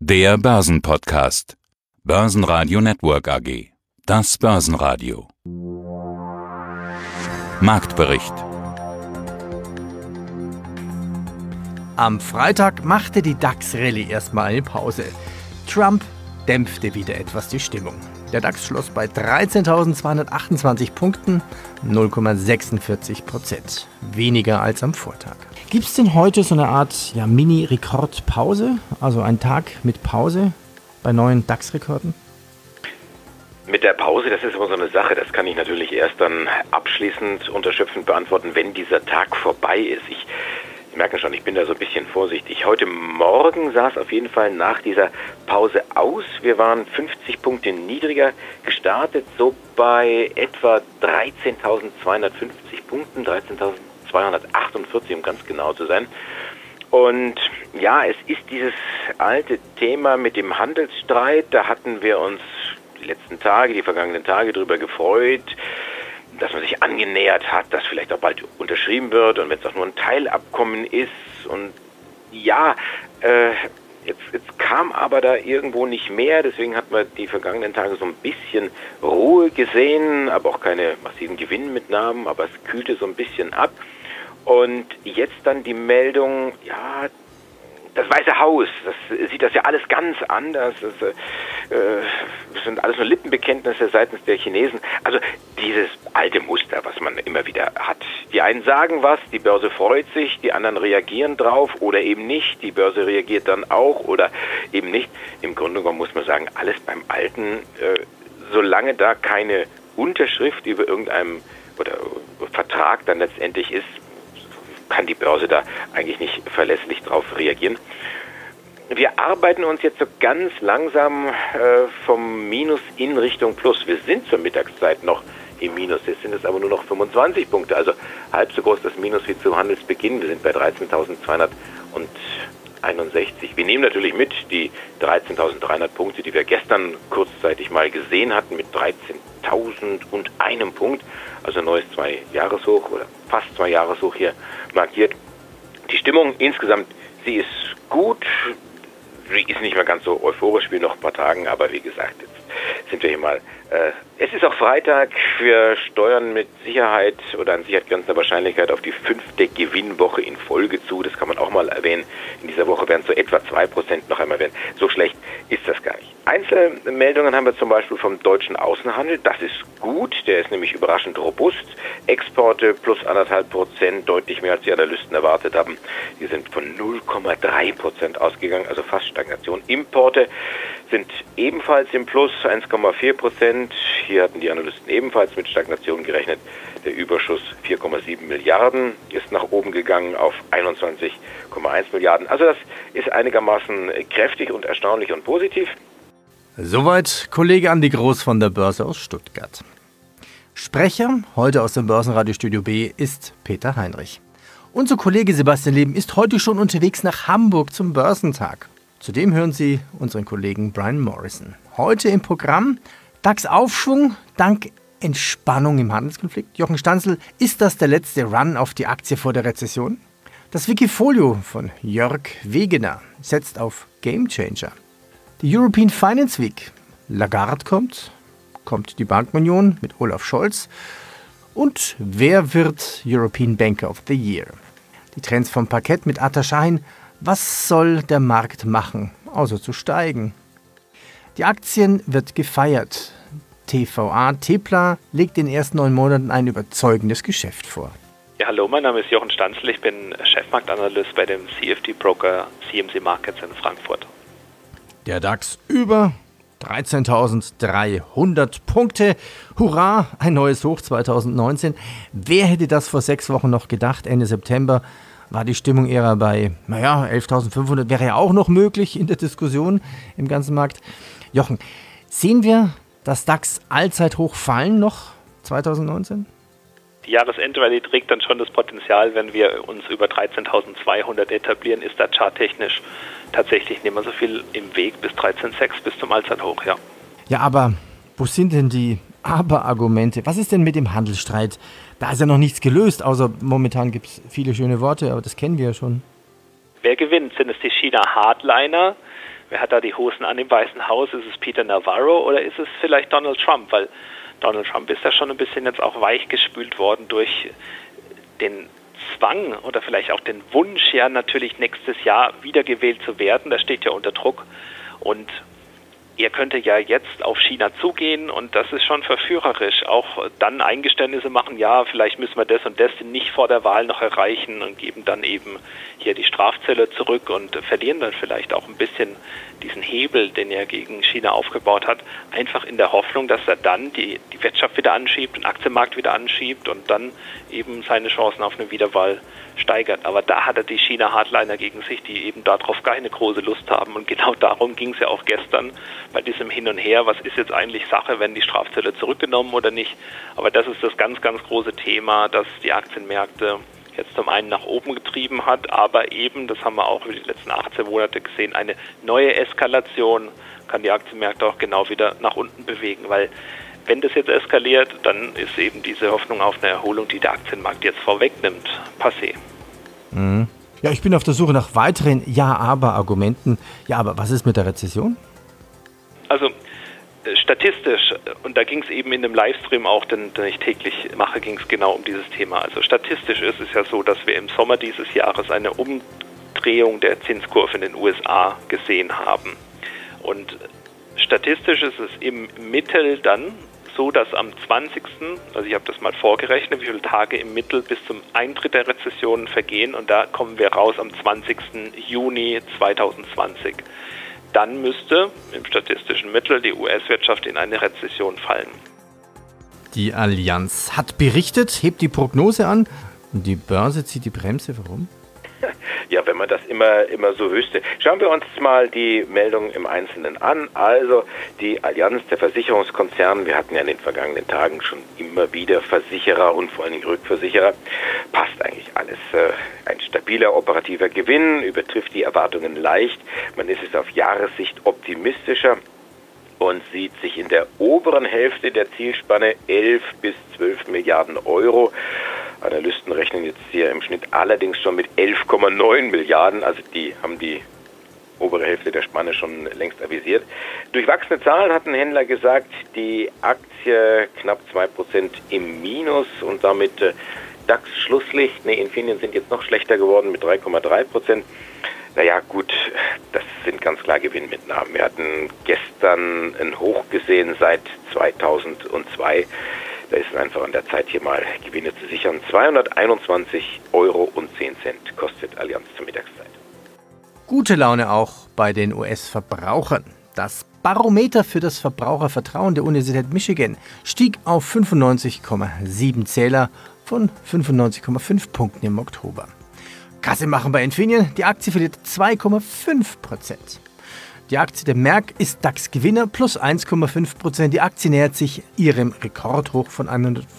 Der Börsenpodcast. Börsenradio Network AG. Das Börsenradio. Marktbericht. Am Freitag machte die DAX-Rallye erstmal eine Pause. Trump dämpfte wieder etwas die Stimmung. Der DAX schloss bei 13.228 Punkten, 0,46%. Weniger als am Vortag. Gibt es denn heute so eine Art Mini-Rekordpause? Also einen Tag mit Pause bei neuen DAX-Rekorden? Mit der Pause, das ist immer so eine Sache, das kann ich natürlich erst dann abschließend unterschöpfend beantworten, wenn dieser Tag vorbei ist. Sie merken schon, ich bin da so ein bisschen vorsichtig. Heute Morgen sah es auf jeden Fall nach dieser Pause aus. Wir waren 50 Punkte niedriger gestartet, so bei etwa 13.250 Punkten, 13.248, um ganz genau zu sein. Und ja, es ist dieses alte Thema mit dem Handelsstreit. Da hatten wir uns die vergangenen Tage darüber gefreut, dass man sich angenähert hat, dass vielleicht auch bald unterschrieben wird und wenn es auch nur ein Teilabkommen ist. Und ja, jetzt kam aber da irgendwo nicht mehr. Deswegen hat man die vergangenen Tage so ein bisschen Ruhe gesehen, aber auch keine massiven Gewinnmitnahmen, aber es kühlte so ein bisschen ab. Und jetzt dann die Meldung, ja, das Weiße Haus, das sieht das ja alles ganz anders. Das sind alles nur Lippenbekenntnisse seitens der Chinesen. Also dieses alte Muster, was man immer wieder hat. Die einen sagen was, die Börse freut sich, die anderen reagieren drauf oder eben nicht. Die Börse reagiert dann auch oder eben nicht. Im Grunde genommen muss man sagen, alles beim Alten, solange da keine Unterschrift über irgendeinem oder Vertrag dann letztendlich ist, kann die Börse da eigentlich nicht verlässlich drauf reagieren. Wir arbeiten uns jetzt so ganz langsam vom Minus in Richtung Plus. Wir sind zur Mittagszeit noch im Minus. Jetzt sind es aber nur noch 25 Punkte, also halb so groß das Minus wie zu Handelsbeginn. Wir sind bei 13.261. Wir nehmen natürlich mit die 13.300 Punkte, die wir gestern kurzzeitig mal gesehen hatten, mit 13.001 Punkt, also neues 2-Jahreshoch oder fast 2-Jahreshoch hier markiert. Die Stimmung insgesamt, sie ist gut, sie ist nicht mehr ganz so euphorisch wie noch ein paar Tagen, aber wie gesagt, jetzt sind wir hier mal. Es ist auch Freitag, wir steuern mit Sicherheit oder an Sicherheit grenzender Wahrscheinlichkeit auf die 5. Gewinnwoche in Folge zu. Das kann man auch mal erwähnen. In dieser Woche werden es so etwa 2% noch einmal werden. So schlecht ist das gar nicht. Einzelmeldungen haben wir zum Beispiel vom deutschen Außenhandel. Das ist gut, der ist nämlich überraschend robust. Exporte plus 1,5%, deutlich mehr als die Analysten erwartet haben. Die sind von 0,3% ausgegangen, also fast Stagnation. Importe sind ebenfalls im Plus, 1,4%. Hier hatten die Analysten ebenfalls mit Stagnation gerechnet. Der Überschuss 4,7 Milliarden ist nach oben gegangen auf 21,1 Milliarden. Also das ist einigermaßen kräftig und erstaunlich und positiv. Soweit Kollege Andi Groß von der Börse aus Stuttgart. Sprecher heute aus dem Börsenradiostudio B ist Peter Heinrich. Unser Kollege Sebastian Leben ist heute schon unterwegs nach Hamburg zum Börsentag. Zudem hören Sie unseren Kollegen Brian Morrison. Heute im Programm DAX-Aufschwung dank Entspannung im Handelskonflikt. Jochen Stanzel, ist das der letzte Run auf die Aktie vor der Rezession? Das Wikifolio von Jörg Wegener setzt auf Gamechanger. Die European Finance Week. Lagarde kommt die Bankenunion mit Olaf Scholz. Und wer wird European Banker of the Year? Die Trends vom Parkett mit Atta Shahin. Was soll der Markt machen, außer zu steigen? Die Aktien wird gefeiert. TVA Tepla legt in den ersten 9 Monaten ein überzeugendes Geschäft vor. Ja, hallo, mein Name ist Jochen Stanzel, ich bin Chefmarktanalyst bei dem CFD-Broker CMC Markets in Frankfurt. Der DAX über 13.300 Punkte. Hurra, ein neues Hoch 2019. Wer hätte das vor 6 Wochen noch gedacht? Ende September war die Stimmung eher bei, 11.500, wäre ja auch noch möglich in der Diskussion im ganzen Markt. Jochen, sehen wir das DAX Allzeithoch fallen noch 2019? Die Jahresendrallye trägt dann schon das Potenzial, wenn wir uns über 13.200 etablieren, ist da charttechnisch tatsächlich nicht mehr so viel im Weg bis 13.6 bis zum Allzeithoch, ja. Ja, aber wo sind denn die Aber-Argumente? Was ist denn mit dem Handelsstreit? Da ist ja noch nichts gelöst, außer momentan gibt es viele schöne Worte, aber das kennen wir ja schon. Wer gewinnt? Sind es die China-Hardliner, wer hat da die Hosen an im Weißen Haus? Ist es Peter Navarro oder ist es vielleicht Donald Trump? Weil Donald Trump ist ja schon ein bisschen jetzt auch weichgespült worden durch den Zwang oder vielleicht auch den Wunsch, ja natürlich nächstes Jahr wiedergewählt zu werden. Das steht ja unter Druck. Und er könnte ja jetzt auf China zugehen und das ist schon verführerisch. Auch dann Eingeständnisse machen, ja, vielleicht müssen wir das und das nicht vor der Wahl noch erreichen und geben dann eben hier die Strafzölle zurück und verlieren dann vielleicht auch ein bisschen diesen Hebel, den er gegen China aufgebaut hat, einfach in der Hoffnung, dass er dann die Wirtschaft wieder anschiebt, den Aktienmarkt wieder anschiebt und dann eben seine Chancen auf eine Wiederwahl steigert. Aber da hat er die China-Hardliner gegen sich, die eben darauf keine große Lust haben. Und genau darum ging es ja auch gestern bei diesem Hin und Her. Was ist jetzt eigentlich Sache, wenn die Strafzölle zurückgenommen oder nicht? Aber das ist das ganz, ganz große Thema, das die Aktienmärkte jetzt zum einen nach oben getrieben hat, aber eben, das haben wir auch über die letzten 18 Monate gesehen, eine neue Eskalation kann die Aktienmärkte auch genau wieder nach unten bewegen, weil wenn das jetzt eskaliert, dann ist eben diese Hoffnung auf eine Erholung, die der Aktienmarkt jetzt vorwegnimmt, passé. Mhm. Ja, ich bin auf der Suche nach weiteren Ja-Aber-Argumenten. Ja, aber was ist mit der Rezession? Also statistisch, und da ging es eben in dem Livestream auch, den ich täglich mache, ging es genau um dieses Thema. Also statistisch ist es ja so, dass wir im Sommer dieses Jahres eine Umdrehung der Zinskurve in den USA gesehen haben. Und statistisch ist es im Mittel dann so, dass am 20., also ich habe das mal vorgerechnet, wie viele Tage im Mittel bis zum Eintritt der Rezession vergehen und da kommen wir raus am 20. Juni 2020. Dann müsste im statistischen Mittel die US-Wirtschaft in eine Rezession fallen. Die Allianz hat berichtet, hebt die Prognose an und die Börse zieht die Bremse. Warum? Ja, wenn man das immer so wüsste. Schauen wir uns mal die Meldung im Einzelnen an. Also die Allianz, der Versicherungskonzern, wir hatten ja in den vergangenen Tagen schon immer wieder Versicherer und vor allen Dingen Rückversicherer, passt eigentlich alles. Ein stabiler operativer Gewinn, übertrifft die Erwartungen leicht. Man ist es auf Jahressicht optimistischer und sieht sich in der oberen Hälfte der Zielspanne 11 bis 12 Milliarden Euro. Analysten rechnen jetzt hier im Schnitt allerdings schon mit 11,9 Milliarden, also die haben die obere Hälfte der Spanne schon längst avisiert. Durchwachsene Zahlen hatten Händler gesagt, die Aktie knapp 2% im Minus und damit DAX-Schlusslicht. Infineon sind jetzt noch schlechter geworden mit 3,3%. Naja gut, das sind ganz klar Gewinnmitnahmen. Wir hatten gestern ein Hoch gesehen seit 2002. Da ist es einfach an der Zeit, hier mal Gewinne zu sichern. 221,10 Euro kostet Allianz zur Mittagszeit. Gute Laune auch bei den US-Verbrauchern. Das Barometer für das Verbrauchervertrauen der Universität Michigan stieg auf 95,7 Zähler von 95,5 Punkten im Oktober. Kasse machen bei Infineon, die Aktie verliert 2,5%. Die Aktie der Merck ist DAX-Gewinner plus 1,5%. Die Aktie nähert sich ihrem Rekordhoch von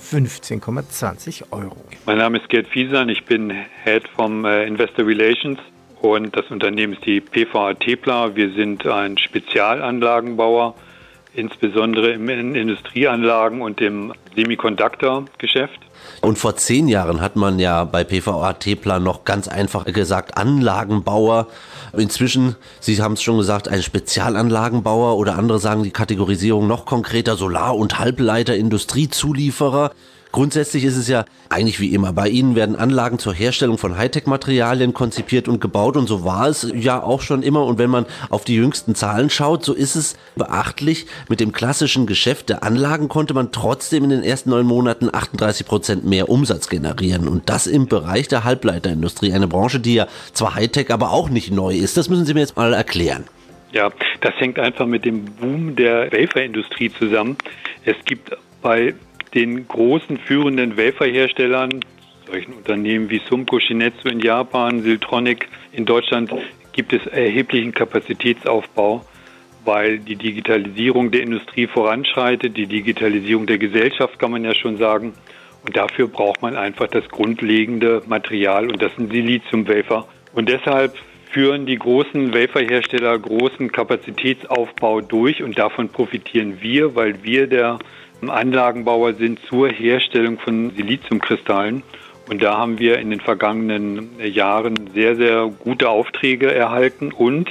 115,20 Euro. Mein Name ist Gerd Fiesan, ich bin Head vom Investor Relations und das Unternehmen ist die PVA Tepla. Wir sind ein Spezialanlagenbauer, insbesondere in Industrieanlagen und im Semiconductor-Geschäft. Und vor 10 Jahren hat man ja bei PVA Tepla noch ganz einfach gesagt Anlagenbauer. Inzwischen, Sie haben es schon gesagt, ein Spezialanlagenbauer oder andere sagen die Kategorisierung noch konkreter, Solar- und Halbleiter-Industriezulieferer. Grundsätzlich ist es ja eigentlich wie immer. Bei Ihnen werden Anlagen zur Herstellung von Hightech-Materialien konzipiert und gebaut und so war es ja auch schon immer. Und wenn man auf die jüngsten Zahlen schaut, so ist es beachtlich. Mit dem klassischen Geschäft der Anlagen konnte man trotzdem in den ersten 9 Monaten 38% mehr Umsatz generieren. Und das im Bereich der Halbleiterindustrie. Eine Branche, die ja zwar Hightech, aber auch nicht neu ist. Das müssen Sie mir jetzt mal erklären. Ja, das hängt einfach mit dem Boom der Waferindustrie zusammen. Es gibt bei den großen führenden Waferherstellern, solchen Unternehmen wie Sumco Shin-Etsu in Japan, Siltronic in Deutschland, gibt es erheblichen Kapazitätsaufbau, weil die Digitalisierung der Industrie voranschreitet, die Digitalisierung der Gesellschaft kann man ja schon sagen. Und dafür braucht man einfach das grundlegende Material und das sind Siliziumwafer. Und deshalb führen die großen Waferhersteller großen Kapazitätsaufbau durch und davon profitieren wir, weil wir der Anlagenbauer sind zur Herstellung von Siliziumkristallen. Und da haben wir in den vergangenen Jahren sehr, sehr gute Aufträge erhalten und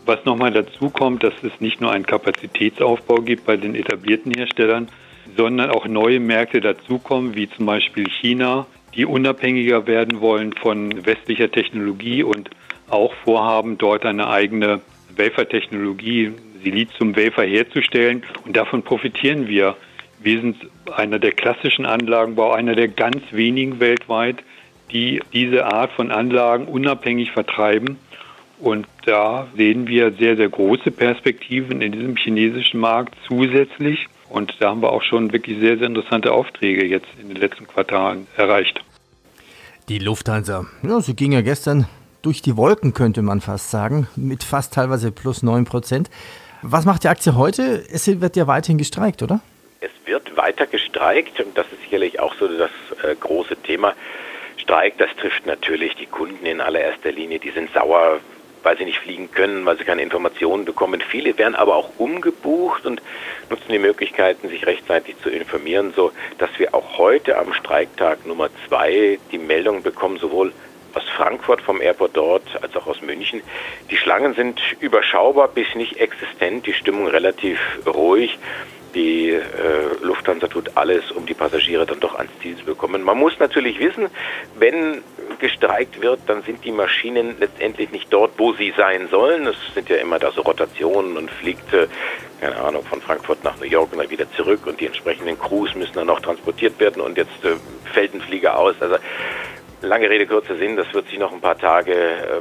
Was nochmal dazu kommt, dass es nicht nur einen Kapazitätsaufbau gibt bei den etablierten Herstellern, sondern auch neue Märkte dazukommen, wie zum Beispiel China, die unabhängiger werden wollen von westlicher Technologie und auch vorhaben, dort eine eigene Wafer-Technologie, Silizium-Wafer herzustellen. Und davon profitieren wir. Wir sind einer der klassischen Anlagenbau, einer der ganz wenigen weltweit, die diese Art von Anlagen unabhängig vertreiben. Und da sehen wir sehr, sehr große Perspektiven in diesem chinesischen Markt zusätzlich. Und da haben wir auch schon wirklich sehr, sehr interessante Aufträge jetzt in den letzten Quartalen erreicht. Die Lufthansa, ja, sie ging ja gestern durch die Wolken, könnte man fast sagen, mit fast teilweise plus 9%. Was macht die Aktie heute? Es wird ja weiterhin gestreikt, oder? Es wird weiter gestreikt und das ist sicherlich auch so das große Thema. Streik, das trifft natürlich die Kunden in allererster Linie, die sind sauer, weil sie nicht fliegen können, weil sie keine Informationen bekommen. Viele werden aber auch umgebucht und nutzen die Möglichkeiten, sich rechtzeitig zu informieren, so dass wir auch heute am Streiktag Nummer 2 die Meldung bekommen, sowohl aus Frankfurt vom Airport dort als auch aus München. Die Schlangen sind überschaubar bis nicht existent, die Stimmung relativ ruhig. Die Lufthansa tut alles, um die Passagiere dann doch ans Ziel zu bekommen. Man muss natürlich wissen, wenn gestreikt wird, dann sind die Maschinen letztendlich nicht dort, wo sie sein sollen. Es sind ja immer da so Rotationen und fliegt, keine Ahnung, von Frankfurt nach New York und dann wieder zurück und die entsprechenden Crews müssen dann noch transportiert werden und jetzt fällt ein Flieger aus. Also lange Rede, kurzer Sinn, das wird sich noch ein paar Tage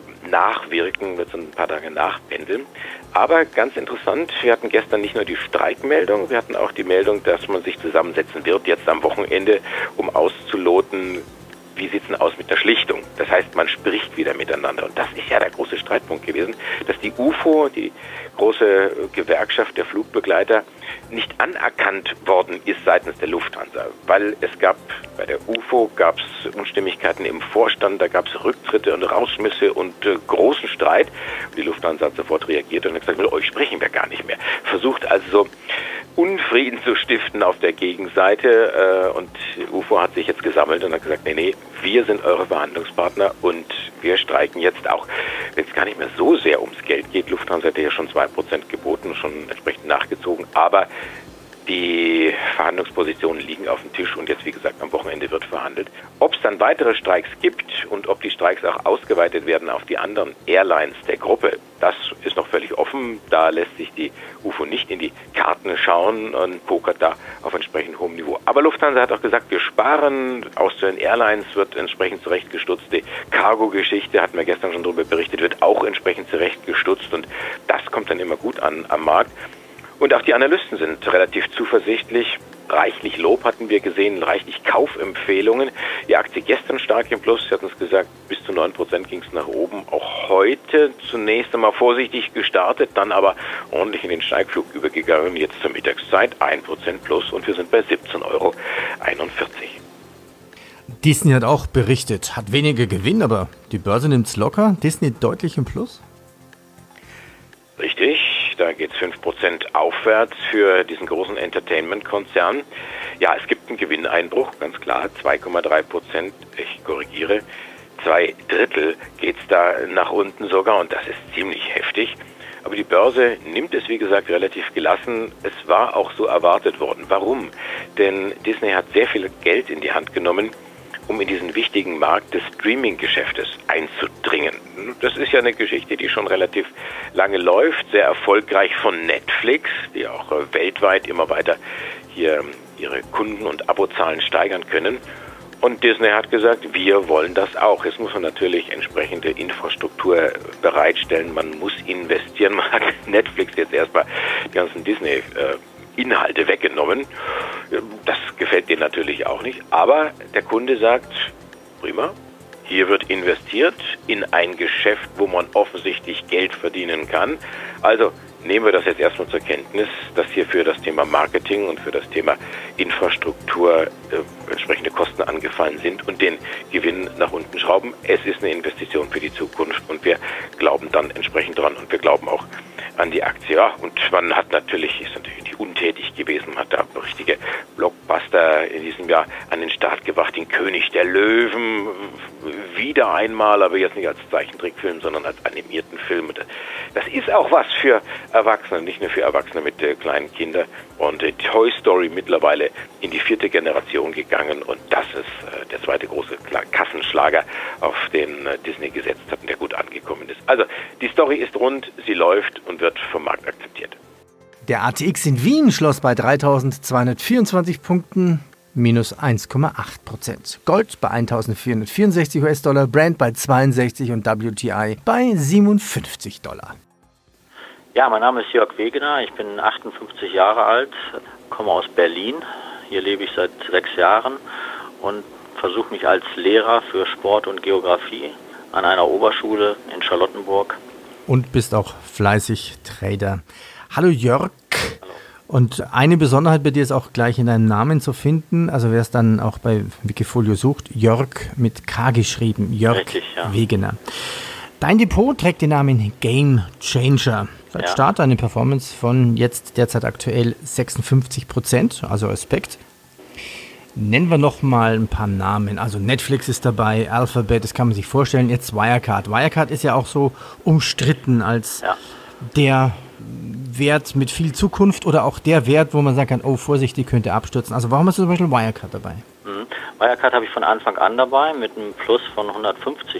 nachwirken, wird so ein paar Tage nachpendeln. Aber ganz interessant, wir hatten gestern nicht nur die Streikmeldung, wir hatten auch die Meldung, dass man sich zusammensetzen wird, jetzt am Wochenende, um auszuloten, wie sieht es denn aus mit der Schlichtung? Das heißt, man spricht wieder miteinander. Und das ist ja der große Streitpunkt gewesen, dass die UFO, die große Gewerkschaft der Flugbegleiter, nicht anerkannt worden ist seitens der Lufthansa. Weil es gab, bei der UFO gab es Unstimmigkeiten im Vorstand, da gab es Rücktritte und Rausschmisse und großen Streit. Und die Lufthansa hat sofort reagiert und hat gesagt, mit euch sprechen wir gar nicht mehr. Versucht also Unfrieden zu stiften auf der Gegenseite und UFO hat sich jetzt gesammelt und hat gesagt, nee, wir sind eure Verhandlungspartner und wir streiken jetzt auch. Wenn es gar nicht mehr so sehr ums Geld geht, Lufthansa hätte ja schon 2% geboten, schon entsprechend nachgezogen, aber die Verhandlungspositionen liegen auf dem Tisch und jetzt, wie gesagt, am Wochenende wird verhandelt. Ob es dann weitere Streiks gibt und ob die Streiks auch ausgeweitet werden auf die anderen Airlines der Gruppe, das ist noch völlig offen. Da lässt sich die UFO nicht in die Karten schauen und pokert da auf entsprechend hohem Niveau. Aber Lufthansa hat auch gesagt, wir sparen. Austrian Airlines wird entsprechend zurechtgestutzt. Die Cargo-Geschichte, hatten wir gestern schon darüber berichtet, wird auch entsprechend zurechtgestutzt und das kommt dann immer gut an am Markt. Und auch die Analysten sind relativ zuversichtlich. Reichlich Lob hatten wir gesehen, reichlich Kaufempfehlungen. Die Aktie gestern stark im Plus, Sie hatten es gesagt, bis zu 9% ging es nach oben. Auch heute zunächst einmal vorsichtig gestartet, dann aber ordentlich in den Steigflug übergegangen. Jetzt zur Mittagszeit 1% plus und wir sind bei 17,41 €. Disney hat auch berichtet, hat weniger Gewinn, aber die Börse nimmt es locker. Disney deutlich im Plus? Richtig. Da geht es 5% aufwärts für diesen großen Entertainment-Konzern. Ja, es gibt einen Gewinneinbruch, ganz klar, 2,3%. Ich korrigiere, 2/3 geht es da nach unten sogar und das ist ziemlich heftig. Aber die Börse nimmt es, wie gesagt, relativ gelassen. Es war auch so erwartet worden. Warum? Denn Disney hat sehr viel Geld in die Hand genommen, um in diesen wichtigen Markt des Streaming-Geschäftes einzudringen. Das ist ja eine Geschichte, die schon relativ lange läuft, sehr erfolgreich von Netflix, die auch weltweit immer weiter hier ihre Kunden- und Abozahlen steigern können. Und Disney hat gesagt, wir wollen das auch. Jetzt muss man natürlich entsprechende Infrastruktur bereitstellen, man muss investieren. Man hat Netflix jetzt erstmal die ganzen Disney-Inhalte weggenommen. Das gefällt denen natürlich auch nicht. Aber der Kunde sagt, prima, hier wird investiert in ein Geschäft, wo man offensichtlich Geld verdienen kann. Also nehmen wir das jetzt erstmal zur Kenntnis, dass hier für das Thema Marketing und für das Thema Infrastruktur entsprechende Kosten angefallen sind und den Gewinn nach unten schrauben. Es ist eine Investition für die Zukunft und wir glauben dann entsprechend dran und wir glauben auch an die Aktie. Ja, und man hat natürlich, ist natürlich die nicht untätig gewesen, hat da richtige Blockbuster in diesem Jahr an den Start gebracht, den König der Löwen wieder einmal, aber jetzt nicht als Zeichentrickfilm, sondern als animierten Film. Das ist auch was für Erwachsene, nicht nur für Erwachsene mit kleinen Kindern. Und Toy Story mittlerweile in die 4. Generation gegangen und das ist der zweite große Kassenschlager, auf den Disney gesetzt hat und der gut angekommen ist. Also die Story ist rund, sie läuft und wird vom Markt akzeptiert. Der ATX in Wien schloss bei 3.224 Punkten, minus 1,8%. Gold bei 1.464 US-Dollar, Brent bei 62 und WTI bei 57 Dollar. Ja, mein Name ist Jörg Wegener, ich bin 58 Jahre alt, komme aus Berlin. Hier lebe ich seit 6 Jahren und versuche mich als Lehrer für Sport und Geografie an einer Oberschule in Charlottenburg. Und bist auch fleißig Trader. Hallo Jörg. Hallo. Und eine Besonderheit bei dir ist auch gleich in deinem Namen zu finden. Also wer es dann auch bei Wikifolio sucht, Jörg mit K geschrieben, Jörg Richtig, ja. Wegener. Dein Depot trägt den Namen Game Changer. Seit Start eine Performance von jetzt derzeit aktuell 56%, also Respekt. Nennen wir noch mal ein paar Namen. Also Netflix ist dabei, Alphabet, das kann man sich vorstellen. Jetzt Wirecard. Wirecard ist ja auch so umstritten als der Wert mit viel Zukunft oder auch der Wert, wo man sagen kann, oh Vorsicht, die könnte abstürzen. Also warum hast du zum Beispiel Wirecard dabei? Wirecard habe ich von Anfang an dabei mit einem Plus von 150%.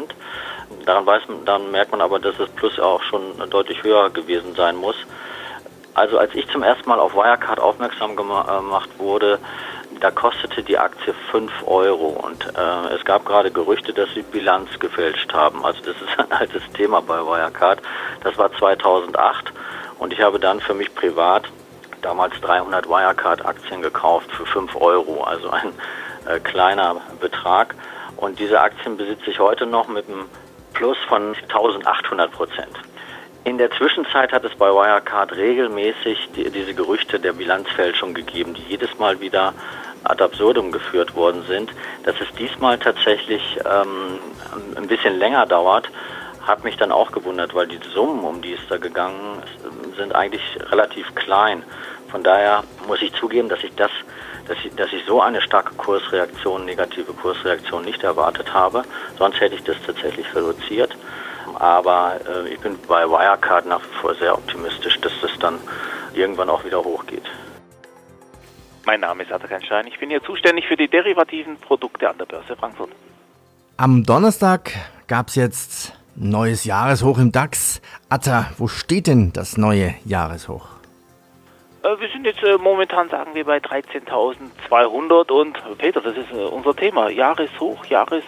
Daran merkt man aber, dass das Plus auch schon deutlich höher gewesen sein muss. Also als ich zum ersten Mal auf Wirecard aufmerksam gemacht wurde, da kostete die Aktie 5 Euro und es gab gerade Gerüchte, dass sie Bilanz gefälscht haben. Also das ist ein altes Thema bei Wirecard. Das war 2008 und ich habe dann für mich privat damals 300 Wirecard-Aktien gekauft für 5 Euro, also ein kleiner Betrag. Und diese Aktien besitze ich heute noch mit einem Plus von 1800%. In der Zwischenzeit hat es bei Wirecard regelmäßig diese Gerüchte der Bilanzfälschung gegeben, die jedes Mal wieder ad absurdum geführt worden sind. Dass es diesmal tatsächlich ein bisschen länger dauert, hat mich dann auch gewundert, weil die Summen, um die es da gegangen ist, sind eigentlich relativ klein. Von daher muss ich zugeben, dass ich so eine starke negative Kursreaktion nicht erwartet habe. Sonst hätte ich das tatsächlich reduziert. Aber ich bin bei Wirecard nach wie vor sehr optimistisch, dass das dann irgendwann auch wieder hochgeht. Mein Name ist Atakan Schein. Ich bin hier zuständig für die derivativen Produkte an der Börse Frankfurt. Am Donnerstag gab es jetzt neues Jahreshoch im DAX. Atta, wo steht denn das neue Jahreshoch? Wir sind jetzt momentan, sagen wir, bei 13.200 und Peter, das ist unser Thema. Jahreshoch.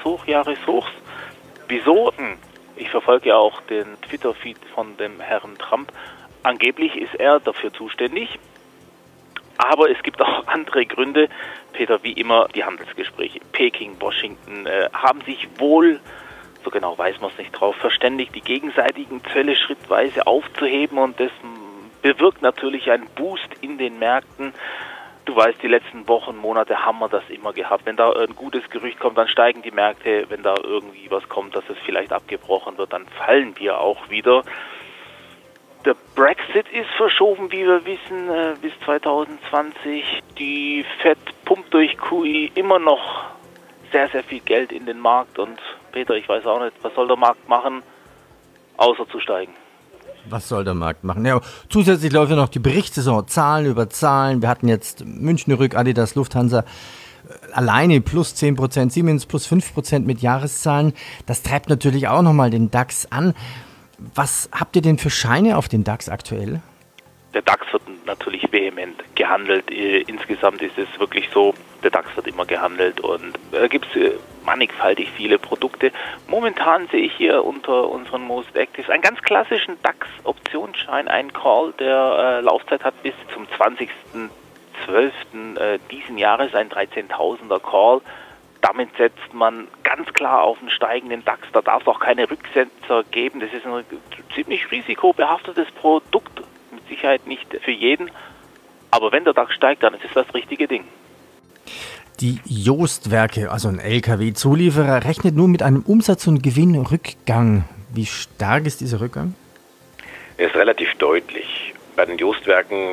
Wieso? Ich verfolge ja auch den Twitter-Feed von dem Herrn Trump. Angeblich ist er dafür zuständig. Aber es gibt auch andere Gründe. Peter, wie immer, die Handelsgespräche Peking, Washington haben sich wohl, so genau weiß man es nicht drauf, verständigt, die gegenseitigen Zölle schrittweise aufzuheben und das bewirkt natürlich einen Boost in den Märkten. Du weißt, die letzten Wochen, Monate haben wir das immer gehabt. Wenn da ein gutes Gerücht kommt, dann steigen die Märkte. Wenn da irgendwie was kommt, dass es vielleicht abgebrochen wird, dann fallen wir auch wieder. Der Brexit ist verschoben, wie wir wissen, bis 2020. Die Fed pumpt durch QE immer noch sehr, sehr viel Geld in den Markt. Und Peter, ich weiß auch nicht, was soll der Markt machen, außer zu steigen. Was soll der Markt machen? Ja, zusätzlich läuft ja noch die Berichtssaison, Zahlen über Zahlen. Wir hatten jetzt München Rück, Adidas, Lufthansa alleine plus 10%, Siemens plus 5% mit Jahreszahlen. Das treibt natürlich auch nochmal den DAX an. Was habt ihr denn für Scheine auf den DAX aktuell? Der DAX wird natürlich vehement gehandelt. Insgesamt ist es wirklich so, der DAX wird immer gehandelt und da gibt es mannigfaltig viele Produkte. Momentan sehe ich hier unter unseren Most Actives einen ganz klassischen DAX-Optionsschein, einen Call, der Laufzeit hat bis zum 20.12. Diesen Jahres, ein 13.000er Call. Damit setzt man ganz klar auf einen steigenden DAX. Da darf es auch keine Rücksetzer geben. Das ist ein ziemlich risikobehaftetes Produkt. Mit Sicherheit nicht für jeden. Aber wenn der DAX steigt, dann ist es das richtige Ding. Die Jost-Werke, also ein LKW-Zulieferer, rechnet nur mit einem Umsatz- und Gewinnrückgang. Wie stark ist dieser Rückgang? Er ist relativ deutlich. Bei den Jost-Werken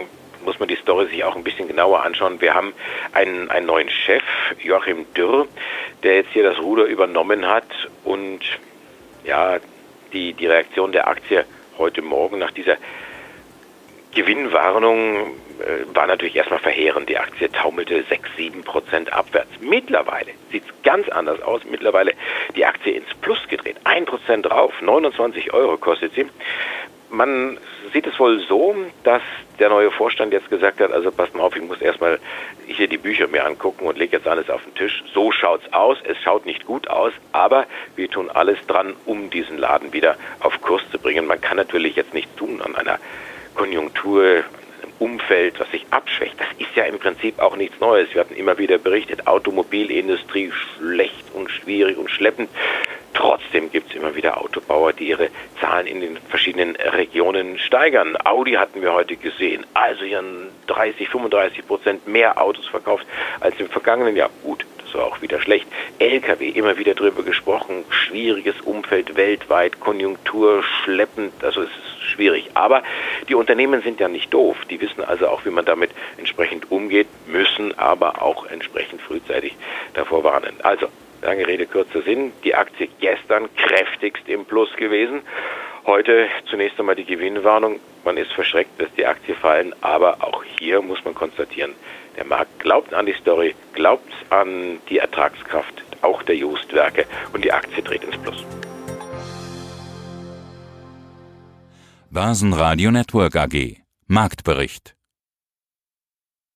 muss man die Story sich auch ein bisschen genauer anschauen. Wir haben einen neuen Chef, Joachim Dürr, der jetzt hier das Ruder übernommen hat und ja, die Reaktion der Aktie heute Morgen nach dieser Gewinnwarnung war natürlich erstmal verheerend. Die Aktie taumelte 6-7% abwärts. Mittlerweile sieht es ganz anders aus. Mittlerweile die Aktie ins Plus gedreht. 1% drauf, 29 € kostet sie. Man sieht es wohl so, dass der neue Vorstand jetzt gesagt hat, also passt mal auf, ich muss erstmal hier die Bücher mir angucken und lege jetzt alles auf den Tisch. So schaut's aus. Es schaut nicht gut aus, aber wir tun alles dran, um diesen Laden wieder auf Kurs zu bringen. Man kann natürlich jetzt nichts tun an einer Konjunktur, einem Umfeld, was sich abschwächt. Das ist ja im Prinzip auch nichts Neues. Wir hatten immer wieder berichtet, Automobilindustrie schlecht und schwierig und schleppend. Trotzdem gibt es immer wieder Autobauer, die ihre Zahlen in den verschiedenen Regionen steigern. Audi hatten wir heute gesehen, also ihren 30-35% mehr Autos verkauft als im vergangenen Jahr. Gut, das war auch wieder schlecht. LKW, immer wieder drüber gesprochen, schwieriges Umfeld weltweit, Konjunktur schleppend, also es ist schwierig. Aber die Unternehmen sind ja nicht doof, die wissen also auch, wie man damit entsprechend umgeht, müssen aber auch entsprechend frühzeitig davor warnen. Also, lange Rede, kurzer Sinn, die Aktie gestern kräftigst im Plus gewesen. Heute zunächst einmal die Gewinnwarnung. Man ist verschreckt, dass die Aktie fallen, aber auch hier muss man konstatieren, der Markt glaubt an die Story, glaubt an die Ertragskraft, auch der Just-Werke, und die Aktie dreht ins Plus. Börsenradio Network AG. Marktbericht.